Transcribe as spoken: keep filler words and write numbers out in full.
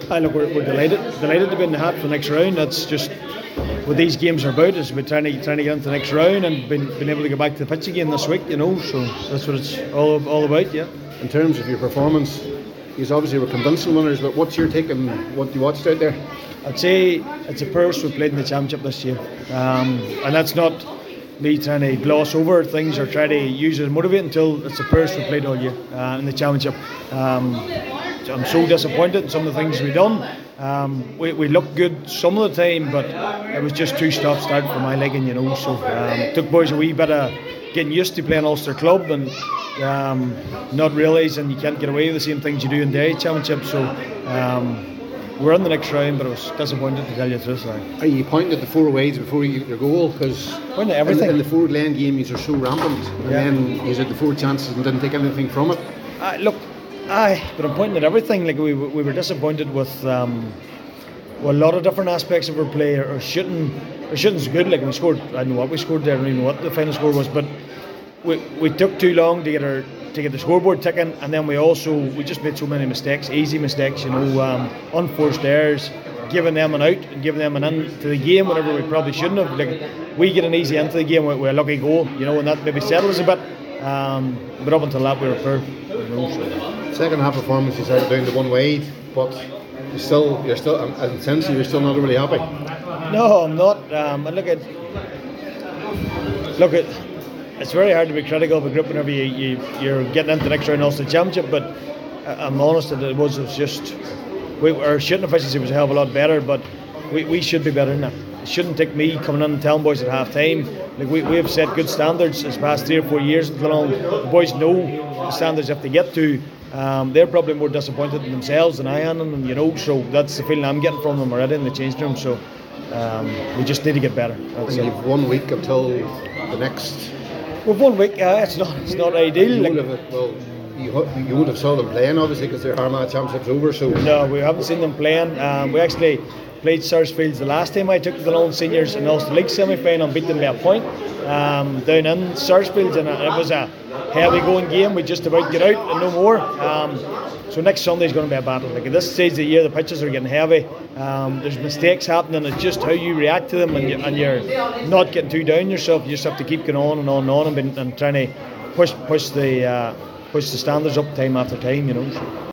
I look, we're, we're delighted, delighted to be in the hat for the next round. That's just what these games are about. Is we're trying to trying to get into the next round and been, been able to go back to the pitch again this week. You know, so that's what it's all all about. Yeah. In terms of your performance, you obviously were convincing winners. But what's your take on what you watched out there? I'd say it's the first we played in the championship this year, um, and that's not me trying to gloss over things or try to use it as motivate until it's the first we played all year uh, in the championship. Um, I'm so disappointed in some of the things we've done. Um, we, we looked good some of the time, but it was just too stop start for my liking, you know. So um, it took boys a wee bit of getting used to playing Ulster club and um, not realising you can't get away with the same things you do in the championship. So um, we're in the next round, but I was disappointed to tell you the truth. Are you pointing at the four ways before you get your goal? Because in, in the four Glen game, you are so rampant, and yeah. then you had the four chances and didn't take anything from it. Uh, look. Aye, but I'm pointing at everything. Like we we were disappointed with um, well, a lot of different aspects of our play. Our shooting, our shooting's good. Like we scored, I don't know what we scored there. I don't even know what the final score was. But we we took too long to get our to get the scoreboard ticking, and then we also we just made so many mistakes, easy mistakes. You know, um, unforced errors, giving them an out and giving them an in to the game whenever we probably shouldn't have. Like we get an easy into the game with, with a lucky goal. You know, and that maybe settles a bit. Um, but up until that, we were poor. You know, so. Second half performance, you started down to one wide, but you're still, you're still, I'm sensing you're still not really happy. No, I'm not. Um, and look at, look at, it's very hard to be critical of a group whenever you, you you're getting into the next round of the championship. But I'm honest that it was, it was just, we, our shooting efficiency was a hell of a lot better, but we, we should be better than that. It shouldn't take me coming in and telling boys at half time. Like we, we have set good standards this past three or four years. The boys know the standards if they get to. Um, they're probably more disappointed in themselves than I am, and you know, so that's the feeling I'm getting from them already in the changing room. So um, we just need to get better. And you've one week until the next. We've one week. Uh, it's not. It's not ideal. You like, would have, well, you, you would have saw them playing obviously because their Armagh Championship's over. So no, we haven't seen them playing. Um, we actually played Sarsfields the last time I took the Lone Seniors in the Ulster League semi-final and beat them by a point um, down in Sarsfields, and it was a heavy going game. We just about get out and no more. Um, so next Sunday is going to be a battle. Like at this stage of the year, the pitches are getting heavy. Um, there's mistakes happening. It's just how you react to them, and, you, and you're not getting too down yourself. You just have to keep going on and on and on and, been, and trying to push push the uh, push the standards up time after time. You know. So.